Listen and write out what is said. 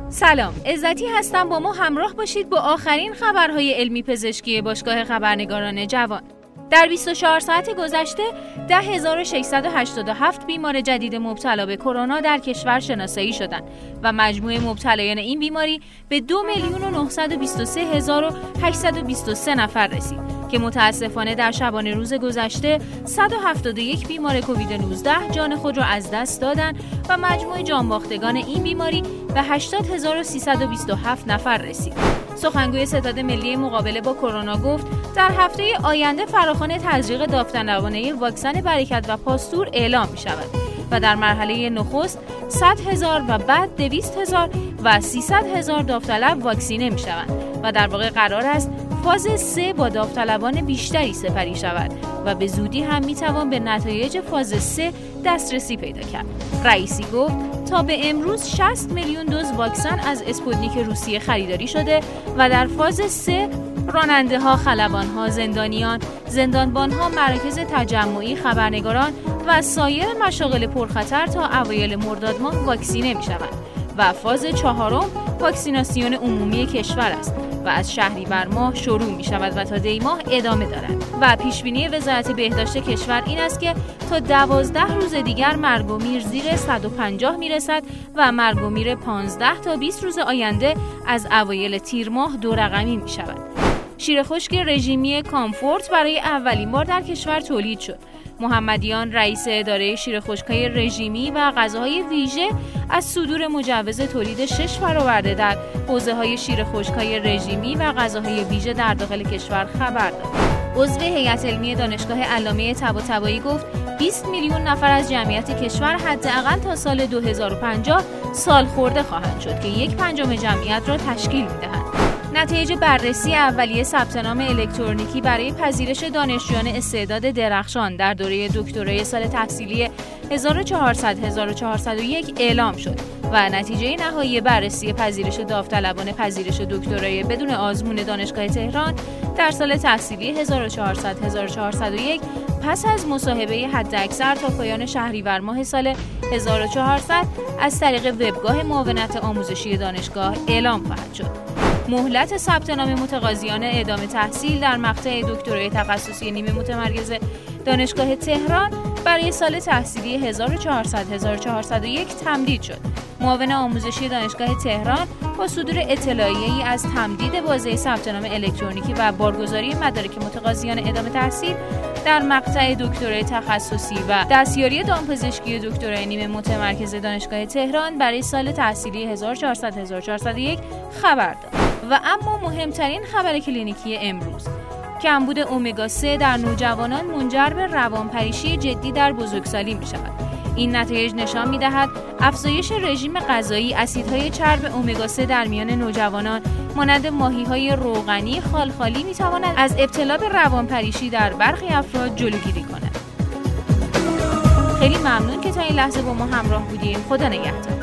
سلام، عزتی هستم. با ما همراه باشید با آخرین خبرهای علمی پزشکی باشگاه خبرنگاران جوان. در 24 ساعت گذشته 10,687 بیمار جدید مبتلا به کرونا در کشور شناسایی شدند و مجموع مبتلایان این بیماری به 2,923,823 نفر رسید که متاسفانه در شبانه روز گذشته 171 بیمار کووید 19 جان خود را از دست دادند و مجموع جانباختگان این بیماری به 80,327 نفر رسید. سخنگوی ستاد ملی مقابله با کرونا گفت در هفته آینده فراخوان تزریق داوطلبانه واکسن برکت و پاستور اعلام می شود و در مرحله نخست 100,000 و بعد 200,000 و 300,000 داوطلب واکسینه می شوند و در واقع قرار است فاز 3 با داوطلبان بیشتری سپری شود و به زودی هم می توان به نتایج فاز 3 دسترسی پیدا کرد. رئیسی گفت تا به امروز 60 میلیون دوز واکسن از اسپوتنیک روسیه خریداری شده و در فاز 3 راننده ها، خلبان ها، زندانیان، زندانبان ها، مراکز تجمعی، خبرنگاران و سایر مشاغل پرخطر تا اوایل مرداد ماه واکسینه می شوند و فاز 4 واکسیناسیون عمومی کشور است و از شهریور ماه شروع می شود و تا دی ماه ادامه دارد و پیشبینی وزارت بهداشت کشور این است که تا 12 روز دیگر مرگ و میر زیر 150 می رسد و مرگ و میر 15 تا 20 روز آینده از اوایل تیر ماه 2 رقمی می شود. شیر خشک رژیمی کامفورت برای اولین بار در کشور تولید شد. محمدیان رئیس اداره شیر خشک‌های رژیمی و غذاهای ویژه از صدور مجوز تولید 6 فرآورده در حوزه‌های شیر خشک‌های رژیمی و غذاهای ویژه در داخل کشور خبر داد. عضو هیئت علمی دانشگاه علامه طباطبایی گفت 20 میلیون نفر از جمعیت کشور حداقل تا سال 2050 سالخورده خواهند شد که 1/5 جمعیت را تشکیل می‌دهند. نتایج بررسی اولیه ثبت نام الکترونیکی برای پذیرش دانشجویان استعداد درخشان در دوره دکترای سال تحصیلی 1400-1401 اعلام شد و نتیجه نهایی بررسی پذیرش داوطلبان پذیرش دکترای بدون آزمون دانشگاه تهران در سال تحصیلی 1400-1401 پس از مصاحبه حداکثر تا پایان شهریور ماه سال 1400 از طریق وبگاه معاونت آموزشی دانشگاه اعلام خواهد شد. مهلت ثبت نام متقاضیان ادامه تحصیل در مقطع دکترای تخصصی نیمه متمرکز دانشگاه تهران برای سال تحصیلی 1400-1401 تمدید شد. معاون آموزشی دانشگاه تهران با صدور اطلاعیه‌ای از تمدید بازه ثبت نام الکترونیکی و بارگذاری مدارک متقاضیان ادامه تحصیل در مقطع دکترای تخصصی و دستیاری دامپزشکی دکترای نیمه متمرکز دانشگاه تهران برای سال تحصیلی 1400-1401 خبر داد. و اما مهمترین خبر کلینیکی امروز، کمبود امگا 3 در نوجوانان منجر به روانپریشی جدی در بزرگسالی می شود. این نتایج نشان می دهد افزایش رژیم غذایی اسیدهای چرب امگا 3 در میان نوجوانان مانند ماهی‌های روغنی خالخالی می تواند از ابتلا به روانپریشی در برخی افراد جلوگیری کند. خیلی ممنون که تا این لحظه با ما همراه بودیم. خدا نگهدار.